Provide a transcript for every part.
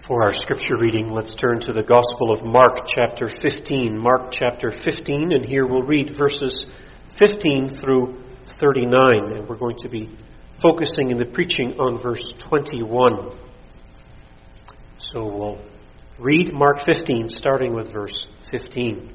For our scripture reading, let's turn to the Gospel of Mark chapter 15. Mark chapter 15, and here we'll read verses 15 through 39. And we're going to be focusing in the preaching on verse 21. So we'll read Mark 15, starting with verse 15.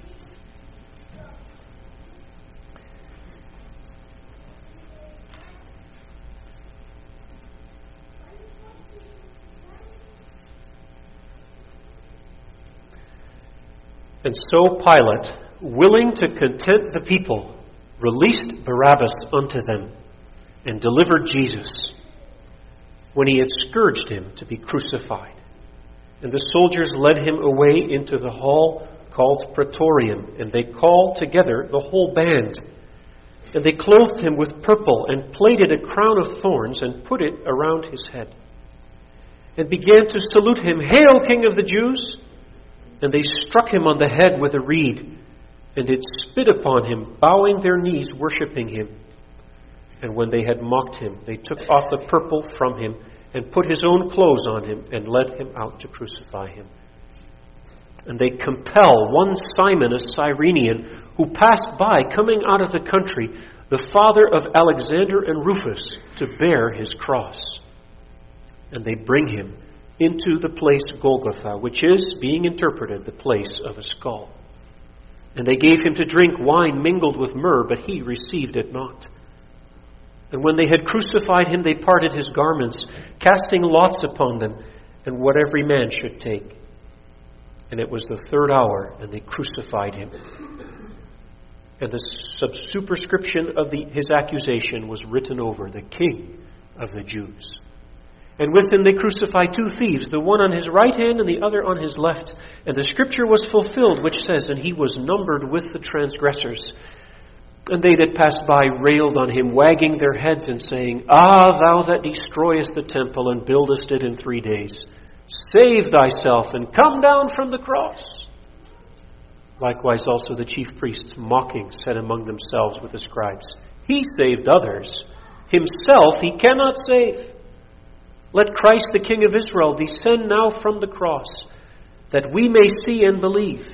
And so Pilate, willing to content the people, released Barabbas unto them, and delivered Jesus, when he had scourged him, to be crucified. And the soldiers led him away into the hall called Praetorium, and they called together the whole band. And they clothed him with purple, and plaited a crown of thorns, and put it around his head, and began to salute him, "Hail, King of the Jews!" And they struck him on the head with a reed, and did spit upon him, bowing their knees, worshipping him. And when they had mocked him, they took off the purple from him, and put his own clothes on him, and led him out to crucify him. And they compel one Simon, a Cyrenian, who passed by, coming out of the country, the father of Alexander and Rufus, to bear his cross. And they bring him into the place Golgotha, which is, being interpreted, the place of a skull. And they gave him to drink wine mingled with myrrh, but he received it not. And when they had crucified him, they parted his garments, casting lots upon them, and what every man should take. And it was the third hour, and they crucified him. And the superscription of his accusation was written over, "The King of the Jews." And with him they crucified two thieves, the one on his right hand and the other on his left. And the scripture was fulfilled, which says, "And he was numbered with the transgressors." And they that passed by railed on him, wagging their heads and saying, "Ah, thou that destroyest the temple and buildest it in 3 days, save thyself and come down from the cross." Likewise also the chief priests, mocking, said among themselves with the scribes, "He saved others, himself he cannot save. Let Christ the King of Israel descend now from the cross, that we may see and believe."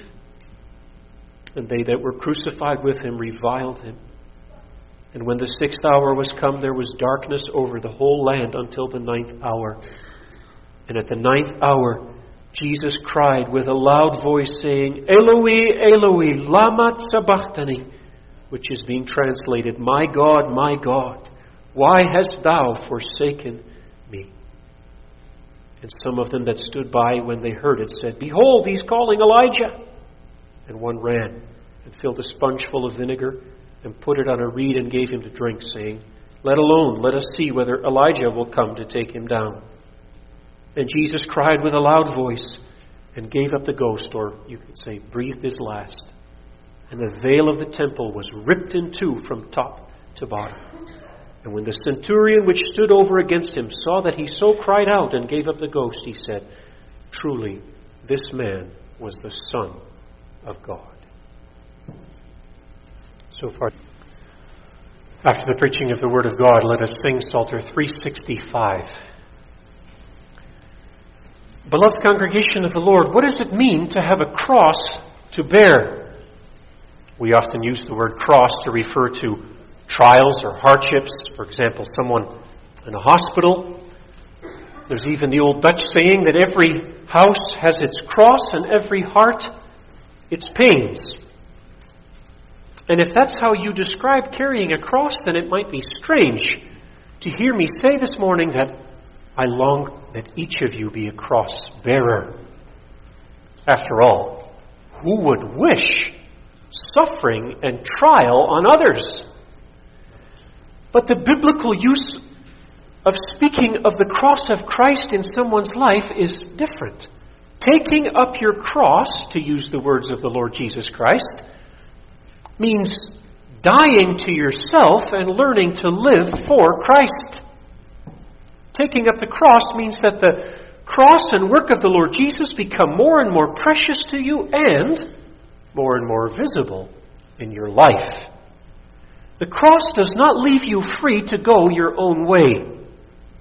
And they that were crucified with him reviled him. And when the 6th hour was come, there was darkness over the whole land until the 9th hour. And at the 9th hour, Jesus cried with a loud voice, saying, "Eloi, Eloi, lama sabachthani," which is being translated, my God, why hast thou forsaken me?" And some of them that stood by when they heard it said, "Behold, he's calling Elijah." And one ran and filled a sponge full of vinegar and put it on a reed and gave him to drink, saying, "Let alone, let us see whether Elijah will come to take him down." And Jesus cried with a loud voice and gave up the ghost, or you could say breathed his last. And the veil of the temple was ripped in two from top to bottom. And when the centurion which stood over against him saw that he so cried out and gave up the ghost, he said, "Truly, this man was the Son of God." So far, after the preaching of the Word of God, let us sing Psalter 365. Beloved congregation of the Lord, what does it mean to have a cross to bear? We often use the word cross to refer to trials or hardships. For example, someone in a hospital. There's even the old Dutch saying that every house has its cross and every heart its pains. And if that's how you describe carrying a cross, then it might be strange to hear me say this morning that I long that each of you be a cross bearer. After all, who would wish suffering and trial on others? But the biblical use of speaking of the cross of Christ in someone's life is different. Taking up your cross, to use the words of the Lord Jesus Christ, means dying to yourself and learning to live for Christ. Taking up the cross means that the cross and work of the Lord Jesus become more and more precious to you and more visible in your life. The cross does not leave you free to go your own way.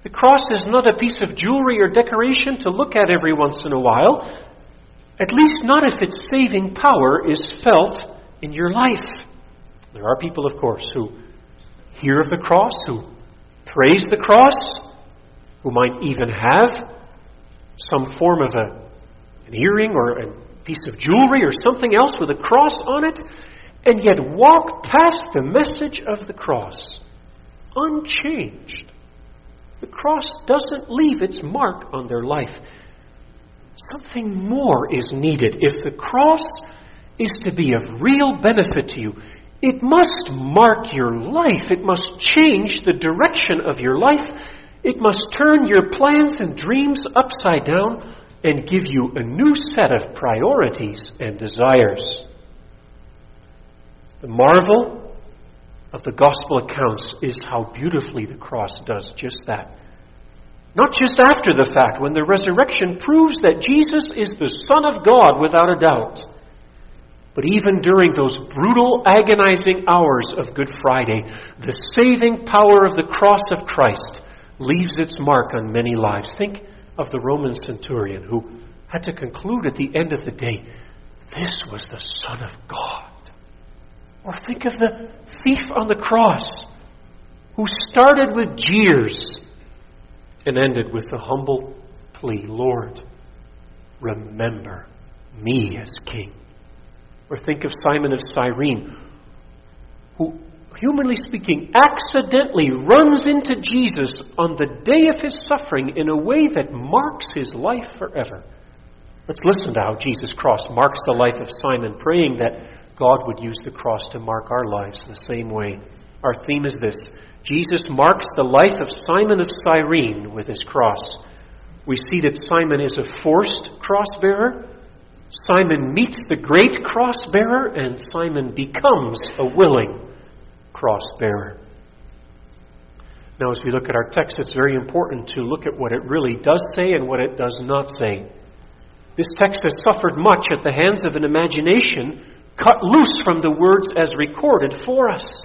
The cross is not a piece of jewelry or decoration to look at every once in a while, at least not if its saving power is felt in your life. There are people, of course, who hear of the cross, who praise the cross, who might even have some form of an earring or a piece of jewelry or something else with a cross on it, and yet walk past the message of the cross unchanged. The cross doesn't leave its mark on their life. Something more is needed. If the cross is to be of real benefit to you, it must mark your life. It must change the direction of your life. It must turn your plans and dreams upside down and give you a new set of priorities and desires. The marvel of the gospel accounts is how beautifully the cross does just that. Not just after the fact, when the resurrection proves that Jesus is the Son of God without a doubt, but even during those brutal, agonizing hours of Good Friday, the saving power of the cross of Christ leaves its mark on many lives. Think of the Roman centurion who had to conclude at the end of the day, this was the Son of God. Or think of the thief on the cross who started with jeers and ended with the humble plea, Lord, remember me as King. Or think of Simon of Cyrene, who, humanly speaking, accidentally runs into Jesus on the day of his suffering in a way that marks his life forever. Let's listen to how Jesus' cross marks the life of Simon, praying that God would use the cross to mark our lives the same way. Our theme is this: Jesus marks the life of Simon of Cyrene with his cross. We see that Simon is a forced cross-bearer. Simon meets the great cross-bearer, and Simon becomes a willing cross-bearer. Now, as we look at our text, it's very important to look at what it really does say and what it does not say. This text has suffered much at the hands of an imagination cut loose from the words as recorded for us.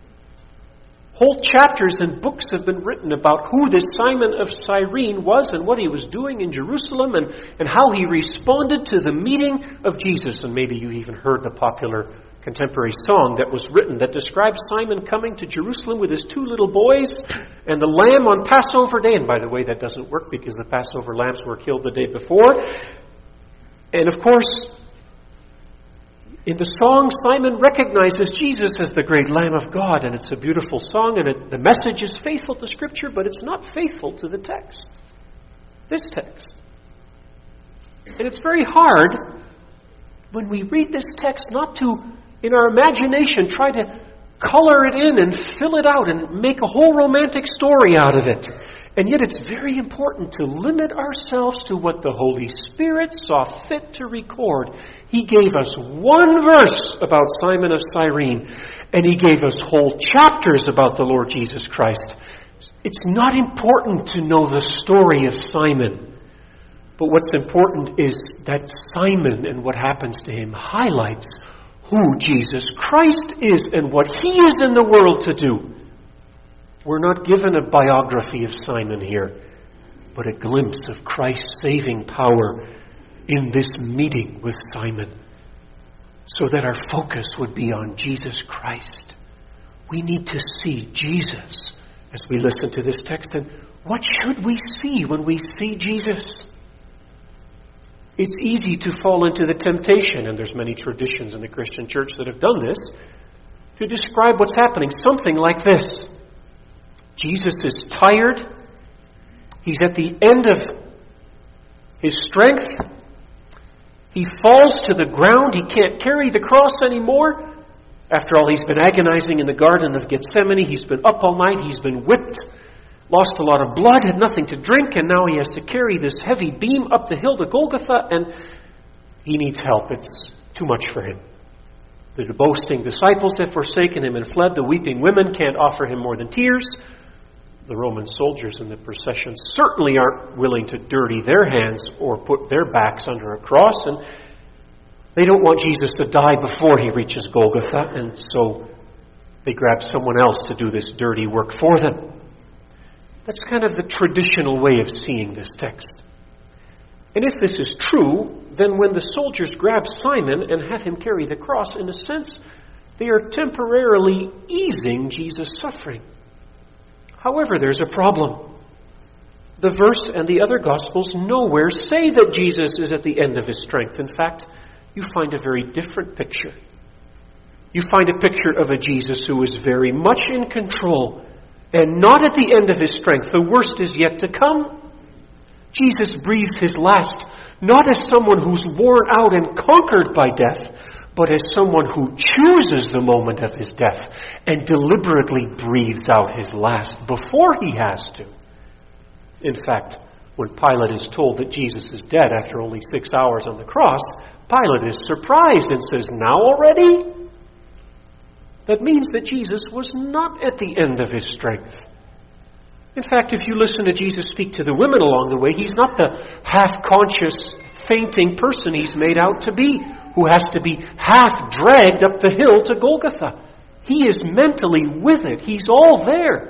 Whole chapters and books have been written about who this Simon of Cyrene was and what he was doing in Jerusalem and how he responded to the meeting of Jesus. And maybe you even heard the popular contemporary song that was written that describes Simon coming to Jerusalem with his two little boys and the lamb on Passover day. And by the way, that doesn't work because the Passover lambs were killed the day before. And of course, in the song, Simon recognizes Jesus as the great Lamb of God, and it's a beautiful song, and the message is faithful to Scripture, but it's not faithful to the text. This text. And it's very hard when we read this text not to, in our imagination, try to color it in and fill it out and make a whole romantic story out of it. And yet it's very important to limit ourselves to what the Holy Spirit saw fit to record. He gave us one verse about Simon of Cyrene, and he gave us whole chapters about the Lord Jesus Christ. It's not important to know the story of Simon, but what's important is that Simon and what happens to him highlights who Jesus Christ is and what he is in the world to do. We're not given a biography of Simon here, but a glimpse of Christ's saving power in this meeting with Simon, so that our focus would be on Jesus Christ. We need to see Jesus as we listen to this text. And what should we see when we see Jesus? It's easy to fall into the temptation, and there's many traditions in the Christian church that have done this, to describe what's happening. Something like this. Jesus is tired. He's at the end of his strength. He falls to the ground. He can't carry the cross anymore. After all, he's been agonizing in the Garden of Gethsemane. He's been up all night. He's been whipped. Lost a lot of blood. Had nothing to drink. And now he has to carry this heavy beam up the hill to Golgotha. And he needs help. It's too much for him. The boasting disciples have forsaken him and fled. The weeping women can't offer him more than tears. The Roman soldiers in the procession certainly aren't willing to dirty their hands or put their backs under a cross, and they don't want Jesus to die before he reaches Golgotha, and so they grab someone else to do this dirty work for them. That's kind of the traditional way of seeing this text. And if this is true, then when the soldiers grab Simon and have him carry the cross, in a sense, they are temporarily easing Jesus' suffering. However, there's a problem. The verse and the other Gospels nowhere say that Jesus is at the end of his strength. In fact, you find a very different picture. You find a picture of a Jesus who is very much in control and not at the end of his strength. The worst is yet to come. Jesus breathes his last, not as someone who's worn out and conquered by death, but as someone who chooses the moment of his death and deliberately breathes out his last before he has to. In fact, when Pilate is told that Jesus is dead after only 6 hours on the cross, Pilate is surprised and says, "Now already?" That means that Jesus was not at the end of his strength. In fact, if you listen to Jesus speak to the women along the way, he's not the half-conscious, fainting person he's made out to be, who has to be half-dragged up the hill to Golgotha. He is mentally with it. He's all there.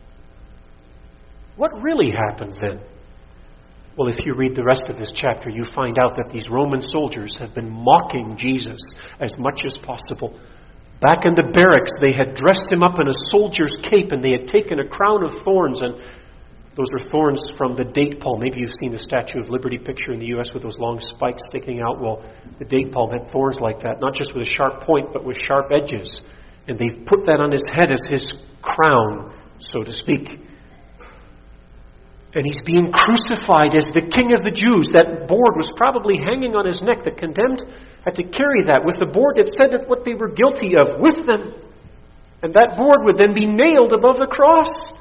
What really happened then? Well, if you read the rest of this chapter, you find out that these Roman soldiers have been mocking Jesus as much as possible. Back in the barracks, they had dressed him up in a soldier's cape, and they had taken a crown of thorns, and those are thorns from the date palm. Maybe you've seen the Statue of Liberty picture in the U.S. with those long spikes sticking out. Well, the date palm had thorns like that, not just with a sharp point, but with sharp edges. And they put that on his head as his crown, so to speak. And he's being crucified as the King of the Jews. That board was probably hanging on his neck. The condemned had to carry that with the board that said that what they were guilty of with them. And that board would then be nailed above the cross.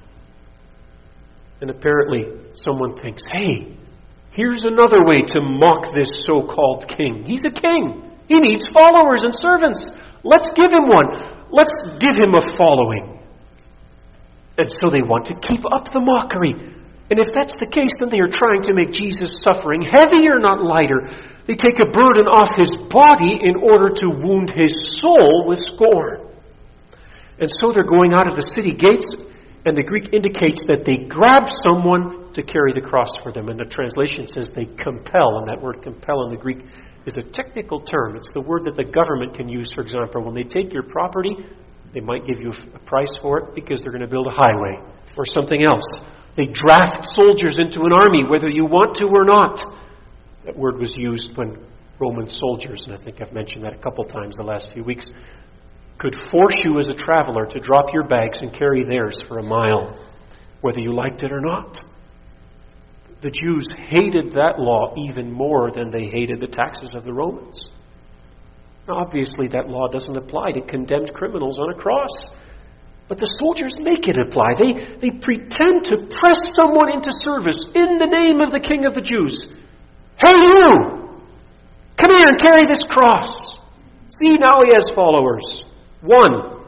And apparently someone thinks, hey, here's another way to mock this so-called king. He's a king. He needs followers and servants. Let's give him one. Let's give him a following. And so they want to keep up the mockery. And if that's the case, then they are trying to make Jesus' suffering heavier, not lighter. They take a burden off his body in order to wound his soul with scorn. And so they're going out of the city gates, and the Greek indicates that they grab someone to carry the cross for them. And the translation says they compel, and that word compel in the Greek is a technical term. It's the word that the government can use, for example. When they take your property, they might give you a price for it because they're going to build a highway or something else. They draft soldiers into an army, whether you want to or not. That word was used when Roman soldiers, and I think I've mentioned that a couple times the last few weeks, could force you as a traveler to drop your bags and carry theirs for a mile, whether you liked it or not. The Jews hated that law even more than they hated the taxes of the Romans. Now, obviously, that law doesn't apply to condemned criminals on a cross. But the soldiers make it apply. They pretend to press someone into service in the name of the King of the Jews. Hey, you! Come here and carry this cross. See, now he has followers. One.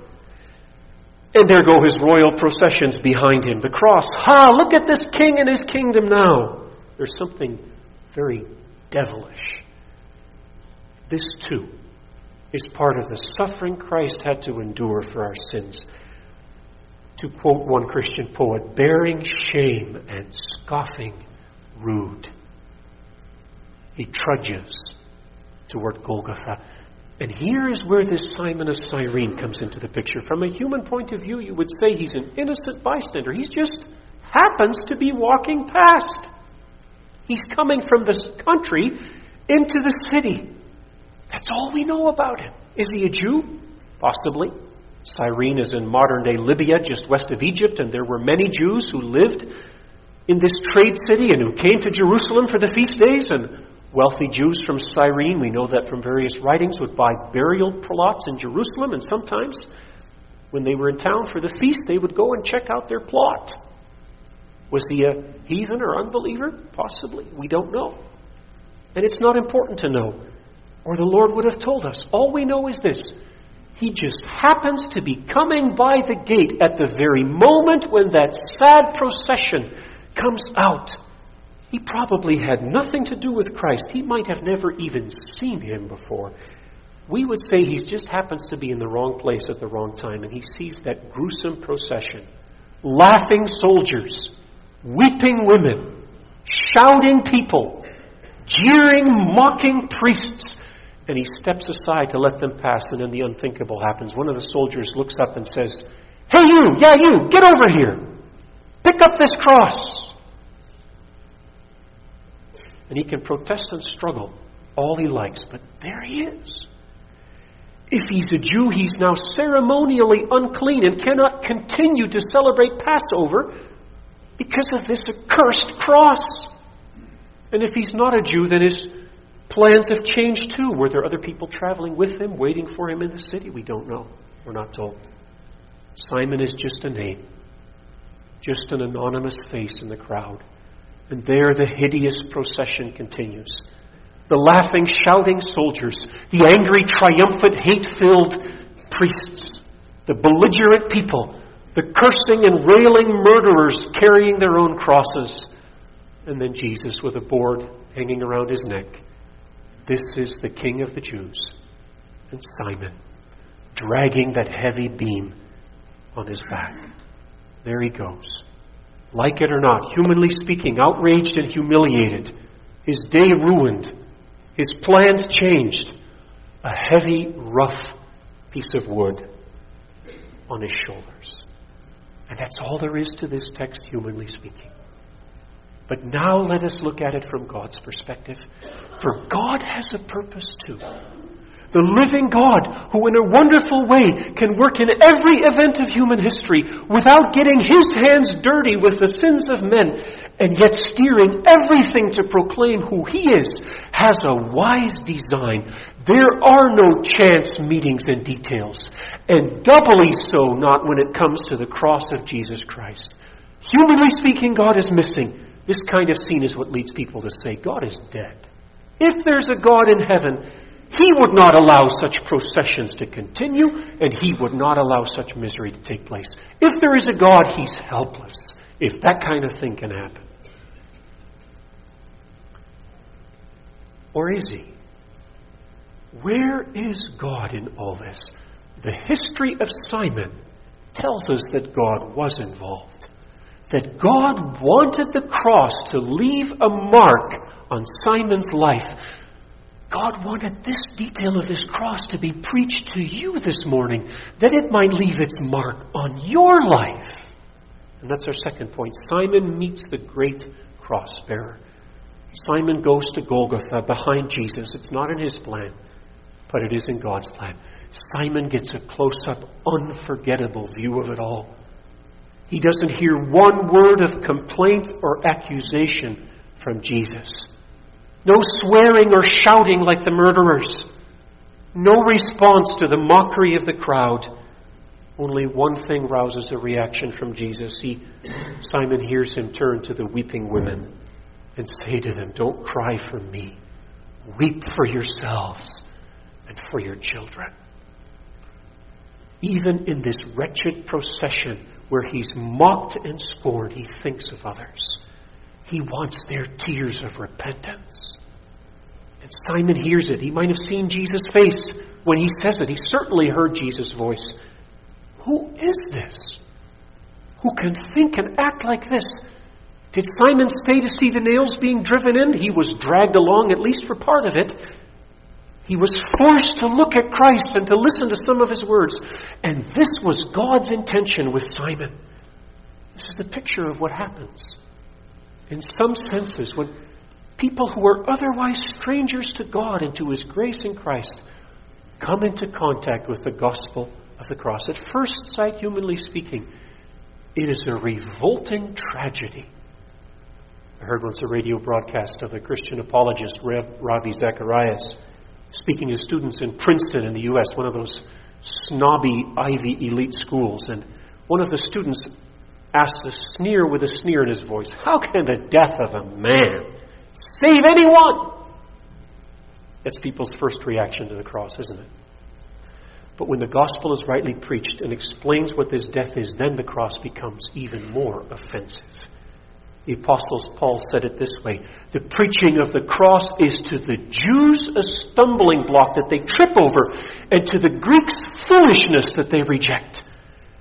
And there go his royal processions behind him. The cross. Ha! Look at this king and his kingdom now. There's something very devilish. This, too, is part of the suffering Christ had to endure for our sins. To quote one Christian poet, bearing shame and scoffing rude. He trudges toward Golgotha. And here is where this Simon of Cyrene comes into the picture. From a human point of view, you would say he's an innocent bystander. He just happens to be walking past. He's coming from the country into the city. That's all we know about him. Is he a Jew? Possibly. Cyrene is in modern-day Libya, just west of Egypt, and there were many Jews who lived in this trade city and who came to Jerusalem for the feast days. And wealthy Jews from Cyrene, we know that from various writings, would buy burial plots in Jerusalem, and sometimes when they were in town for the feast, they would go and check out their plot. Was he a heathen or unbeliever? Possibly. We don't know. And it's not important to know, or the Lord would have told us. All we know is this. He just happens to be coming by the gate at the very moment when that sad procession comes out. He probably had nothing to do with Christ. He might have never even seen him before. We would say he just happens to be in the wrong place at the wrong time, and he sees that gruesome procession laughing soldiers, weeping women, shouting people, jeering, mocking priests. And he steps aside to let them pass, and then the unthinkable happens. One of the soldiers looks up and says, "Hey you, you, get over here. Pick up this cross." And he can protest and struggle all he likes, but there he is. If he's a Jew, he's now ceremonially unclean and cannot continue to celebrate Passover because of this accursed cross. And if he's not a Jew, then his plans have changed too. Were there other people traveling with him, waiting for him in the city? We don't know. We're not told. Simon is just a name, just an anonymous face in the crowd. And there the hideous procession continues. The laughing, shouting soldiers, the angry, triumphant, hate-filled priests, the belligerent people, the cursing and railing murderers carrying their own crosses, and then Jesus with a board hanging around his neck. This is the King of the Jews. And Simon, dragging that heavy beam on his back. There he goes. Like it or not, humanly speaking, outraged and humiliated, his day ruined, his plans changed, a heavy, rough piece of wood on his shoulders. And that's all there is to this text, humanly speaking. But now let us look at it from God's perspective. For God has a purpose too. The living God, who in a wonderful way can work in every event of human history without getting his hands dirty with the sins of men, and yet steering everything to proclaim who he is, has a wise design. There are no chance meetings and details, and doubly so not when it comes to the cross of Jesus Christ. Humanly speaking, God is missing. This kind of scene is what leads people to say, God is dead. If there's a God in heaven, he would not allow such processions to continue, and he would not allow such misery to take place. If there is a God, he's helpless, if that kind of thing can happen. Or is he? Where is God in all this? The history of Simon tells us that God was involved. That God wanted the cross to leave a mark on Simon's life. God wanted this detail of this cross to be preached to you this morning, that it might leave its mark on your life. And that's our second point. Simon meets the great cross bearer. Simon goes to Golgotha behind Jesus. It's not in his plan, but it is in God's plan. Simon gets a close-up, unforgettable view of it all. He doesn't hear one word of complaint or accusation from Jesus. No swearing or shouting like the murderers. No response to the mockery of the crowd. Only one thing rouses a reaction from Jesus. Simon hears him turn to the weeping women and say to them, "Don't cry for me. Weep for yourselves and for your children." Even in this wretched procession where he's mocked and scorned, he thinks of others. He wants their tears of repentance. And Simon hears it. He might have seen Jesus' face when he says it. He certainly heard Jesus' voice. Who is this? Who can think and act like this? Did Simon stay to see the nails being driven in? He was dragged along, at least for part of it. He was forced to look at Christ and to listen to some of his words. And this was God's intention with Simon. This is the picture of what happens. In some senses, when people who are otherwise strangers to God and to his grace in Christ come into contact with the gospel of the cross. At first sight, humanly speaking, it is a revolting tragedy. I heard once a radio broadcast of the Christian apologist Ravi Zacharias speaking to students in Princeton in the U.S., one of those snobby Ivy elite schools. And one of the students asked a sneer with a sneer in his voice, "How can the death of a man save anyone?" That's people's first reaction to the cross, isn't it? But when the gospel is rightly preached and explains what this death is, then the cross becomes even more offensive. The Apostle Paul said it this way: the preaching of the cross is to the Jews a stumbling block that they trip over, and to the Greeks foolishness that they reject.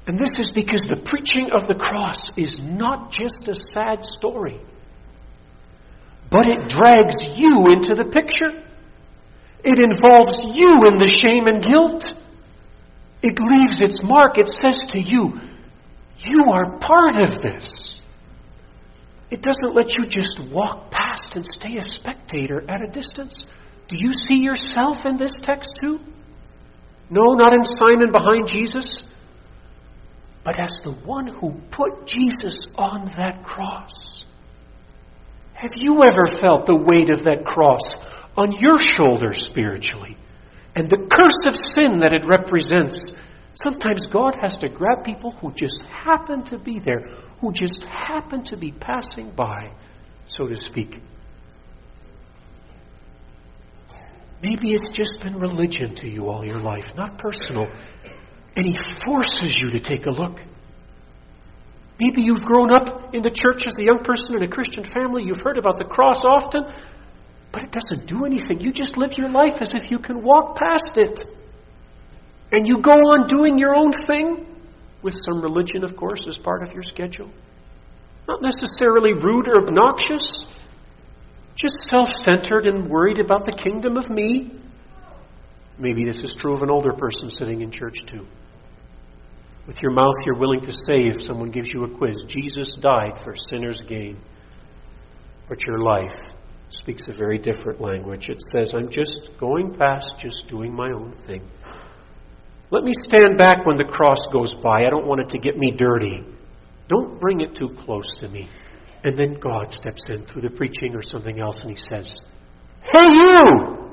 And this is because the preaching of the cross is not just a sad story, but it drags you into the picture. It involves you in the shame and guilt. It leaves its mark. It says to you, you are part of this. It doesn't let you just walk past and stay a spectator at a distance. Do you see yourself in this text too? No, not in Simon behind Jesus, but as the one who put Jesus on that cross. Have you ever felt the weight of that cross on your shoulders spiritually? And the curse of sin that it represents? Sometimes God has to grab people who just happen to be there, who just happen to be passing by, so to speak. Maybe it's just been religion to you all your life, not personal. And He forces you to take a look. Maybe you've grown up in the church as a young person in a Christian family. You've heard about the cross often, but it doesn't do anything. You just live your life as if you can walk past it. And you go on doing your own thing, with some religion, of course, as part of your schedule. Not necessarily rude or obnoxious, just self-centered and worried about the kingdom of me. Maybe this is true of an older person sitting in church too. With your mouth you're willing to say, if someone gives you a quiz, Jesus died for sinners' gain. But your life speaks a very different language. It says, I'm just going past, just doing my own thing. Let me stand back when the cross goes by. I don't want it to get me dirty. Don't bring it too close to me. And then God steps in through the preaching or something else and He says, hey you!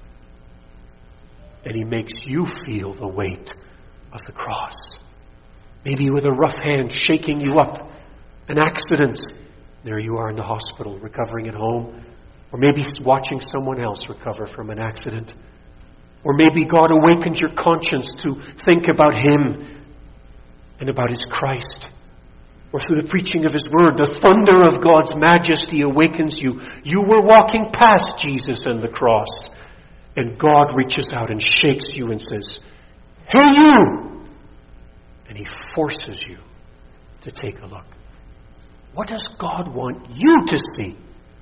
And He makes you feel the weight of the cross. Maybe with a rough hand shaking you up. An accident. There you are in the hospital, recovering at home. Or maybe watching someone else recover from an accident. Or maybe God awakens your conscience to think about Him and about His Christ. Or through the preaching of His Word, the thunder of God's majesty awakens you. You were walking past Jesus and the cross. And God reaches out and shakes you and says, hey you! And He forces you to take a look. What does God want you to see?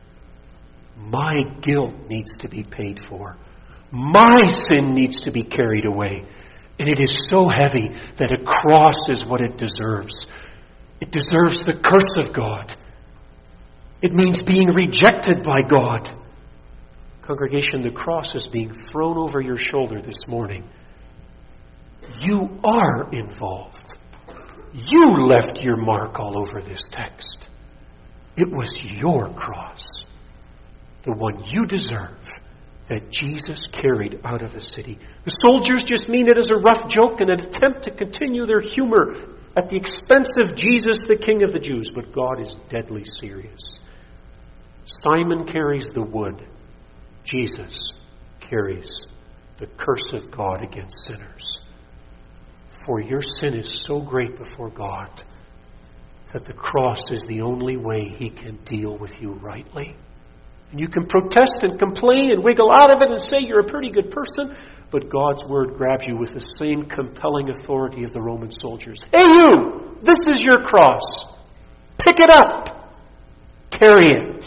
My guilt needs to be paid for. My sin needs to be carried away. And it is so heavy that a cross is what it deserves. It deserves the curse of God. It means being rejected by God. Congregation, the cross is being thrown over your shoulder this morning. You are involved. You left your mark all over this text. It was your cross, the one you deserve, that Jesus carried out of the city. The soldiers just mean it as a rough joke and an attempt to continue their humor at the expense of Jesus, the King of the Jews. But God is deadly serious. Simon carries the wood. Jesus carries the curse of God against sinners. For your sin is so great before God that the cross is the only way He can deal with you rightly. And you can protest and complain and wiggle out of it and say you're a pretty good person, but God's Word grabs you with the same compelling authority of the Roman soldiers. Hey you! This is your cross. Pick it up. Carry it.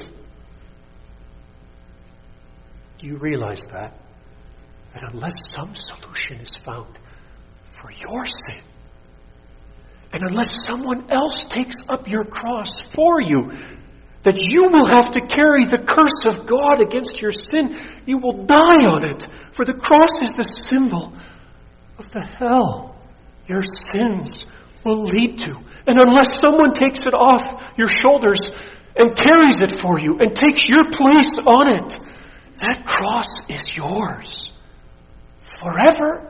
Do you realize that? That unless some solution is found for your sin, and unless someone else takes up your cross for you, that you will have to carry the curse of God against your sin. You will die on it, for the cross is the symbol of the hell your sins will lead to. And unless someone takes it off your shoulders and carries it for you and takes your place on it, that cross is yours forever.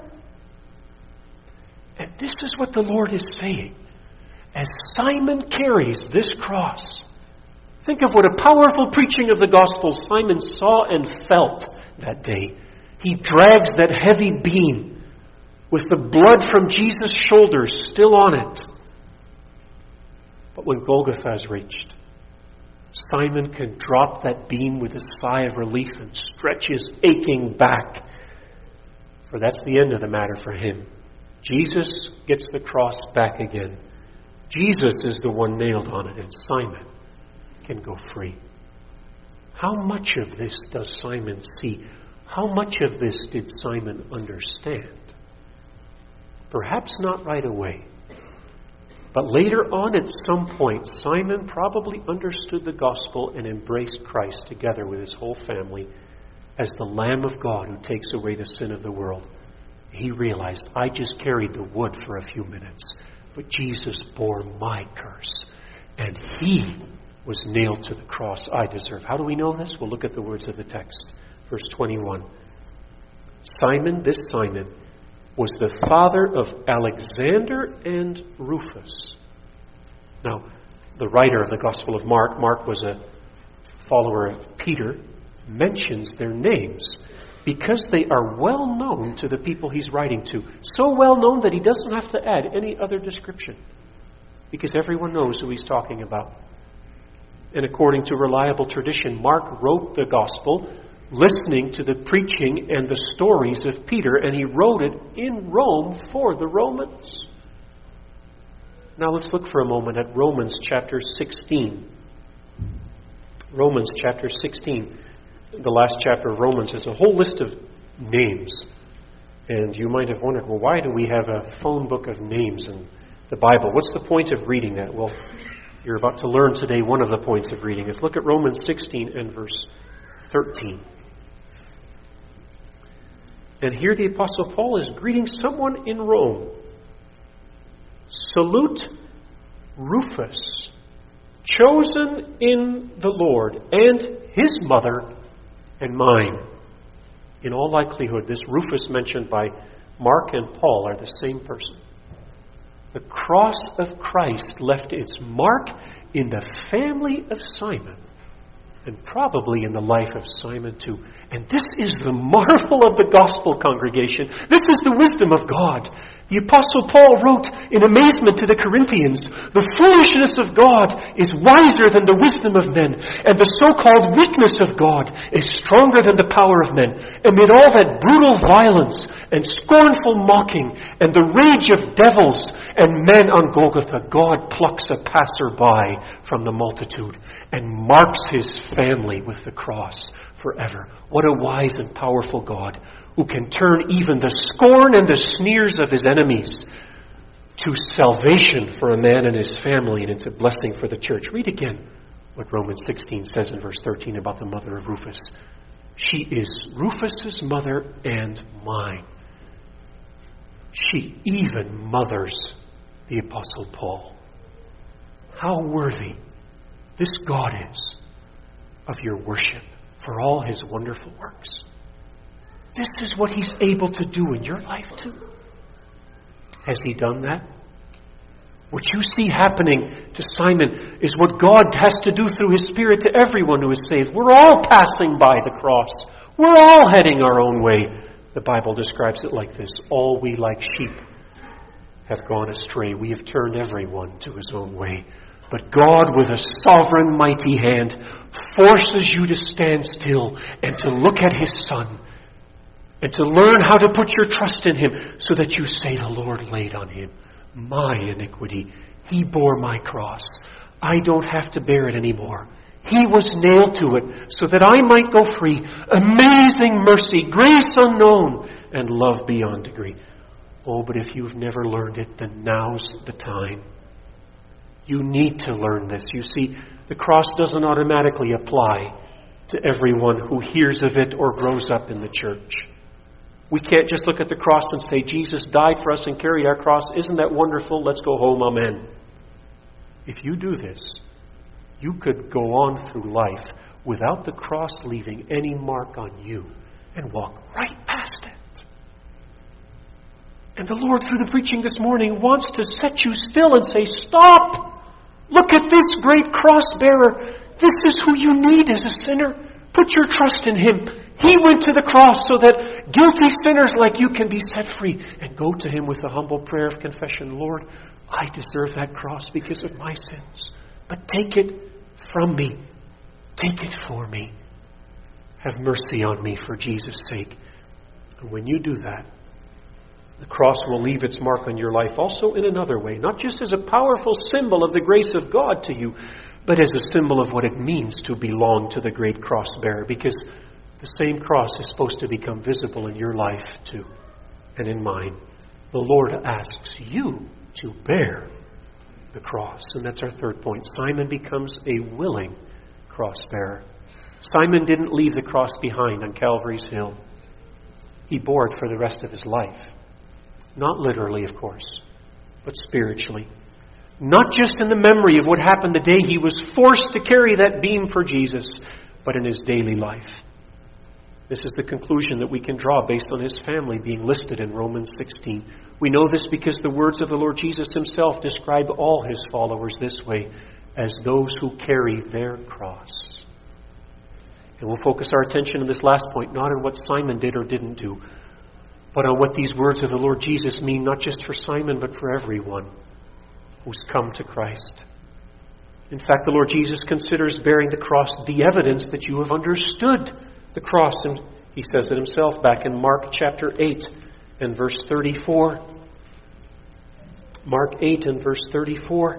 And this is what the Lord is saying. As Simon carries this cross, think of what a powerful preaching of the gospel Simon saw and felt that day. He drags that heavy beam with the blood from Jesus' shoulders still on it. But when Golgotha is reached, Simon can drop that beam with a sigh of relief and stretch his aching back. For that's the end of the matter for him. Jesus gets the cross back again. Jesus is the one nailed on it, and Simon can go free. How much of this does Simon see? How much of this did Simon understand? Perhaps not right away. But later on, at some point, Simon probably understood the gospel and embraced Christ together with his whole family as the Lamb of God who takes away the sin of the world. He realized, I just carried the wood for a few minutes, but Jesus bore my curse, and he was nailed to the cross I deserve. How do we know this? We'll look at the words of the text. Verse 21. Simon, this Simon, was the father of Alexander and Rufus. Now, the writer of the Gospel of Mark was a follower of Peter, mentions their names because they are well known to the people he's writing to. So well known that he doesn't have to add any other description because everyone knows who he's talking about. And according to reliable tradition, Mark wrote the Gospel listening to the preaching and the stories of Peter, and he wrote it in Rome for the Romans. Now let's look for a moment at Romans chapter 16. Romans chapter 16. The last chapter of Romans has a whole list of names. And you might have wondered, well, why do we have a phone book of names in the Bible? What's the point of reading that? Well, you're about to learn today one of the points of reading. Let's look at Romans 16 and verse 13. And here the Apostle Paul is greeting someone in Rome. Salute Rufus, chosen in the Lord, and his mother and mine. In all likelihood, this Rufus mentioned by Mark and Paul are the same person. The cross of Christ left its mark in the family of Simon, and probably in the life of Simon too. And this is the marvel of the gospel, congregation. This is the wisdom of God. The Apostle Paul wrote in amazement to the Corinthians, the foolishness of God is wiser than the wisdom of men, and the so-called weakness of God is stronger than the power of men. Amid all that brutal violence and scornful mocking and the rage of devils and men on Golgotha, God plucks a passerby from the multitude and marks his family with the cross forever. What a wise and powerful God, who can turn even the scorn and the sneers of his enemies to salvation for a man and his family and into blessing for the church. Read again what Romans 16 says in verse 13 about the mother of Rufus. She is Rufus's mother and mine. She even mothers the Apostle Paul. How worthy this God is of your worship for all his wonderful works. This is what he's able to do in your life too. Has he done that? What you see happening to Simon is what God has to do through his Spirit to everyone who is saved. We're all passing by the cross. We're all heading our own way. The Bible describes it like this. All we like sheep have gone astray. We have turned everyone to his own way. But God, with a sovereign, mighty hand, forces you to stand still and to look at his Son and to learn how to put your trust in him so that you say, the Lord laid on him my iniquity. He bore my cross. I don't have to bear it anymore. He was nailed to it so that I might go free. Amazing mercy, grace unknown, and love beyond degree. Oh, but if you've never learned it, then now's the time. You need to learn this. You see, the cross doesn't automatically apply to everyone who hears of it or grows up in the church. We can't just look at the cross and say, Jesus died for us and carried our cross. Isn't that wonderful? Let's go home. Amen. If you do this, you could go on through life without the cross leaving any mark on you and walk right past it. And the Lord, through the preaching this morning, wants to set you still and say, stop! Look at this great cross bearer. This is who you need as a sinner. Put your trust in him. He went to the cross so that guilty sinners like you can be set free. And go to him with a humble prayer of confession. Lord, I deserve that cross because of my sins. But take it from me. Take it for me. Have mercy on me for Jesus' sake. And when you do that, The cross will leave its mark on your life also in another way, not just as a powerful symbol of the grace of God to you, but as a symbol of what it means to belong to the great cross bearer, because the same cross is supposed to become visible in your life too, and in mine. The Lord asks you to bear the cross. And that's our third point. Simon becomes a willing cross bearer. Simon didn't leave the cross behind on Calvary's Hill. He bore it for the rest of his life. Not literally, of course, but spiritually. Not just in the memory of what happened the day he was forced to carry that beam for Jesus, but in his daily life. This is the conclusion that we can draw based on his family being listed in Romans 16. We know this because the words of the Lord Jesus himself describe all his followers this way, as those who carry their cross. And we'll focus our attention on this last point, not on what Simon did or didn't do, but on what these words of the Lord Jesus mean, not just for Simon, but for everyone who's come to Christ. In fact, the Lord Jesus considers bearing the cross the evidence that you have understood the cross. And he says it himself back in Mark chapter 8 and verse 34. Mark 8 and verse 34.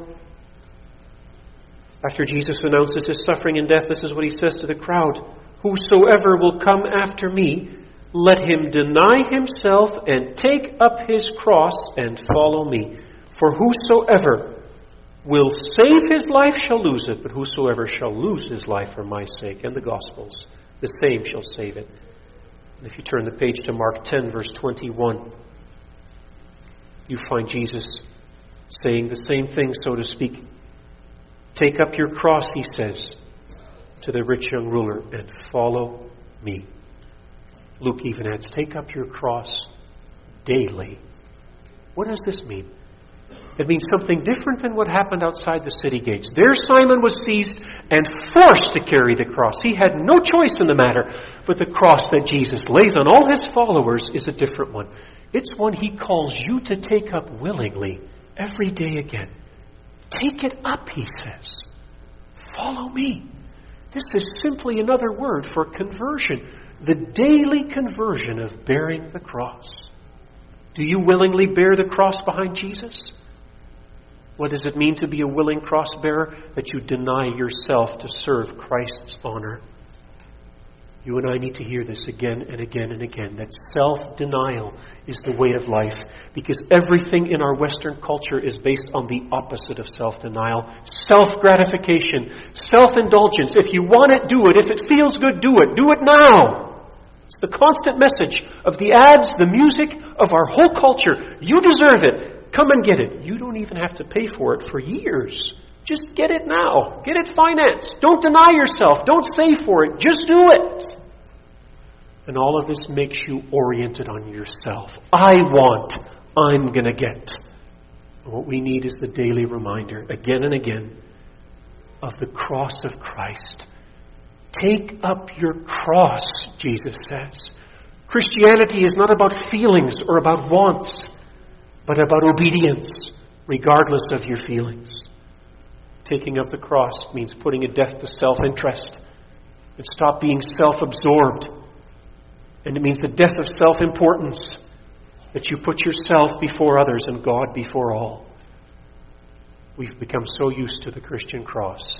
After Jesus announces his suffering and death, this is what he says to the crowd. Whosoever will come after me, let him deny himself and take up his cross and follow me. For whosoever will save his life shall lose it, but whosoever shall lose his life for my sake and the gospel's, the same shall save it. And if you turn the page to Mark 10, verse 21, you find Jesus saying the same thing, so to speak. Take up your cross, he says to the rich young ruler, and follow me. Luke even adds, take up your cross daily. What does this mean? It means something different than what happened outside the city gates. There Simon was seized and forced to carry the cross. He had no choice in the matter, but the cross that Jesus lays on all his followers is a different one. It's one he calls you to take up willingly every day again. Take it up, he says. Follow me. This is simply another word for conversion. The daily conversion of bearing the cross. Do you willingly bear the cross behind Jesus? What does it mean to be a willing cross bearer? That you deny yourself to serve Christ's honor. You and I need to hear this again and again and again, that self-denial is the way of life, because everything in our Western culture is based on the opposite of self-denial. Self-gratification, self-indulgence. If you want it, do it. If it feels good, do it. Do it now. It's the constant message of the ads, the music, of our whole culture. You deserve it. Come and get it. You don't even have to pay for it for years. Just get it now. Get it financed. Don't deny yourself. Don't save for it. Just do it. And all of this makes you oriented on yourself. I want. I'm going to get. And what we need is the daily reminder, again and again, of the cross of Christ. Take up your cross, Jesus says. Christianity is not about feelings or about wants, but about obedience, regardless of your feelings. Taking up the cross means putting a death to self-interest and stop being self-absorbed. And it means the death of self-importance, that you put yourself before others and God before all. We've become so used to the Christian cross.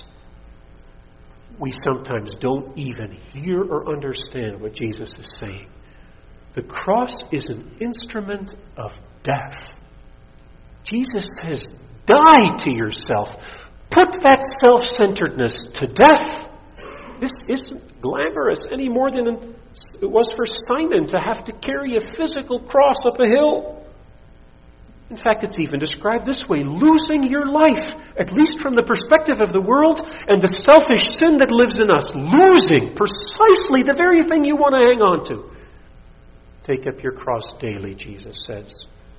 We sometimes don't even hear or understand what Jesus is saying. The cross is an instrument of death. Jesus says, die to yourself. Put that self-centeredness to death. This isn't glamorous any more than it was for Simon to have to carry a physical cross up a hill. In fact, it's even described this way: losing your life, at least from the perspective of the world and the selfish sin that lives in us. Losing precisely the very thing you want to hang on to. Take up your cross daily, Jesus says.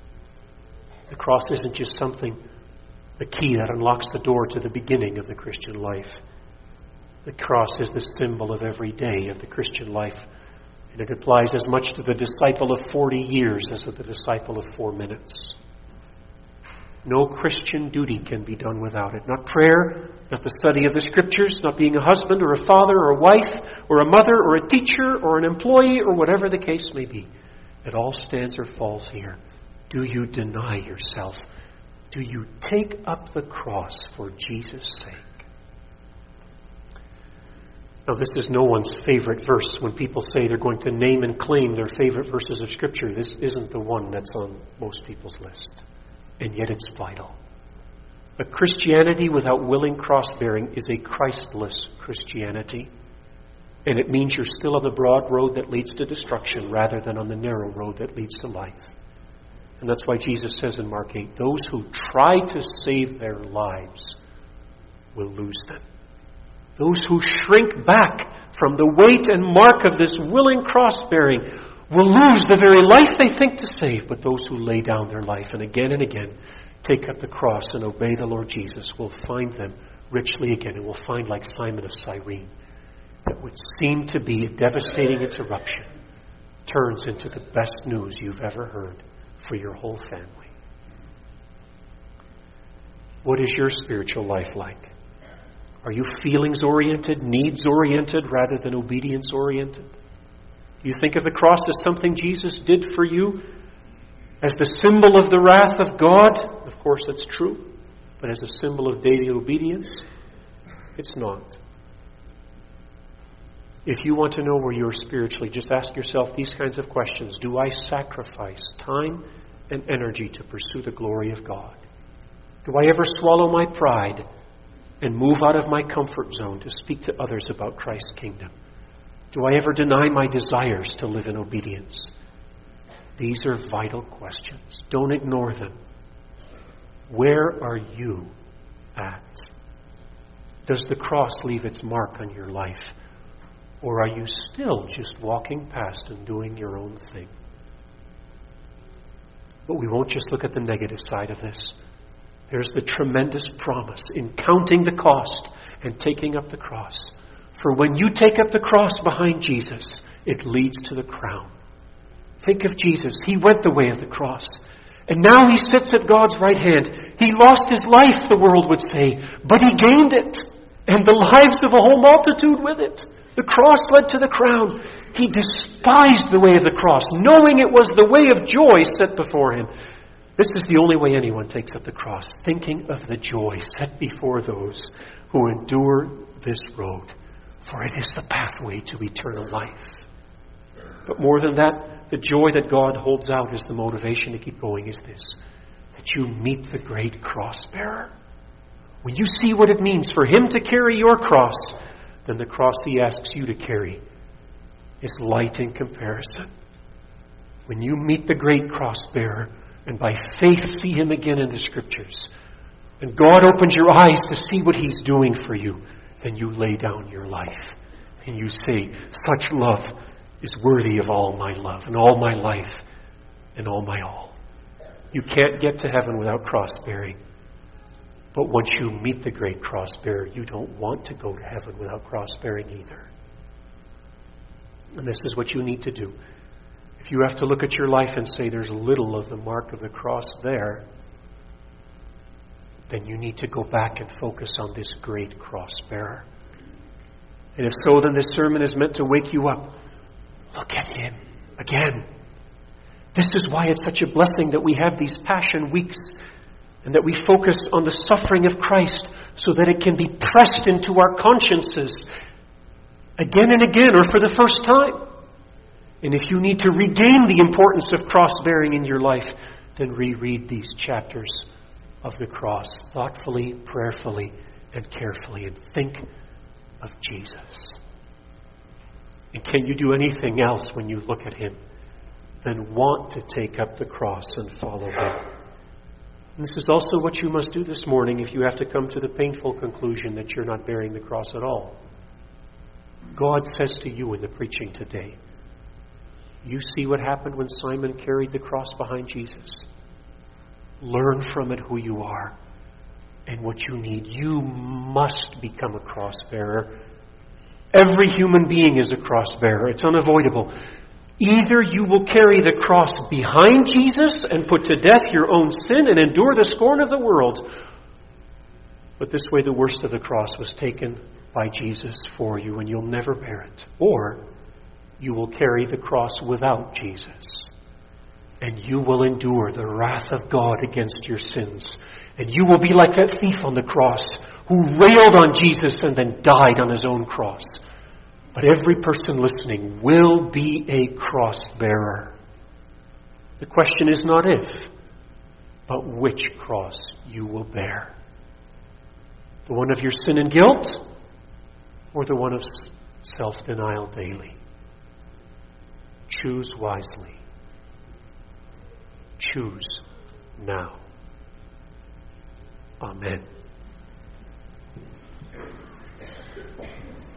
The cross isn't just something, the key that unlocks the door to the beginning of the Christian life. The cross is the symbol of every day of the Christian life. And it applies as much to the disciple of 40 years as to the disciple of 4 minutes. No Christian duty can be done without it. Not prayer, not the study of the Scriptures, not being a husband or a father or a wife or a mother or a teacher or an employee or whatever the case may be. It all stands or falls here. Do you deny yourself? Do you take up the cross for Jesus' sake? Now, this is no one's favorite verse. When people say they're going to name and claim their favorite verses of Scripture, this isn't the one that's on most people's list. And yet it's vital. A Christianity without willing cross-bearing is a Christless Christianity. And it means you're still on the broad road that leads to destruction rather than on the narrow road that leads to life. And that's why Jesus says in Mark 8, those who try to save their lives will lose them. Those who shrink back from the weight and mark of this willing cross-bearing will lose the very life they think to save. But those who lay down their life and again take up the cross and obey the Lord Jesus will find them richly again, and will find, like Simon of Cyrene, that would seem to be a devastating interruption turns into the best news you've ever heard for your whole family. What is your spiritual life like? Are you feelings-oriented, needs-oriented, rather than obedience-oriented? Do you think of the cross as something Jesus did for you? As the symbol of the wrath of God? Of course, that's true. But as a symbol of daily obedience? It's not. If you want to know where you are spiritually, just ask yourself these kinds of questions. Do I sacrifice time and energy to pursue the glory of God? Do I ever swallow my pride and move out of my comfort zone to speak to others about Christ's kingdom? Do I ever deny my desires to live in obedience? These are vital questions. Don't ignore them. Where are you at? Does the cross leave its mark on your life? Or are you still just walking past and doing your own thing? But we won't just look at the negative side of this. There's the tremendous promise in counting the cost and taking up the cross. For when you take up the cross behind Jesus, it leads to the crown. Think of Jesus. He went the way of the cross. And now he sits at God's right hand. He lost his life, the world would say, but he gained it, and the lives of a whole multitude with it. The cross led to the crown. He despised the way of the cross, knowing it was the way of joy set before him. This is the only way anyone takes up the cross, thinking of the joy set before those who endure this road, for it is the pathway to eternal life. But more than that, the joy that God holds out as the motivation to keep going is this, that you meet the great cross bearer. When you see what it means for him to carry your cross, then the cross he asks you to carry is light in comparison. When you meet the great cross bearer, and by faith see him again in the Scriptures, and God opens your eyes to see what he's doing for you, then you lay down your life and you say, such love is worthy of all my love and all my life and all my all. You can't get to heaven without cross bearing. But once you meet the great cross bearer, you don't want to go to heaven without cross bearing either. And this is what you need to do. If you have to look at your life and say there's little of the mark of the cross there, then you need to go back and focus on this great cross bearer. And if so, then this sermon is meant to wake you up. Look at him again. This is why it's such a blessing that we have these Passion Weeks and that we focus on the suffering of Christ so that it can be pressed into our consciences again and again, or for the first time. And if you need to regain the importance of cross-bearing in your life, then reread these chapters of the cross thoughtfully, prayerfully, and carefully, and think of Jesus. And can you do anything else when you look at him than want to take up the cross and follow him? And this is also what you must do this morning if you have to come to the painful conclusion that you're not bearing the cross at all. God says to you in the preaching today, you see what happened when Simon carried the cross behind Jesus. Learn from it who you are and what you need. You must become a cross bearer. Every human being is a cross bearer. It's unavoidable. Either you will carry the cross behind Jesus and put to death your own sin and endure the scorn of the world. But this way the worst of the cross was taken by Jesus for you, and you'll never bear it. Or you will carry the cross without Jesus and you will endure the wrath of God against your sins. And you will be like that thief on the cross who railed on Jesus and then died on his own cross. But every person listening will be a cross bearer. The question is not if, but which cross you will bear. The one of your sin and guilt, or the one of self-denial daily. Choose wisely. Choose now. Amen.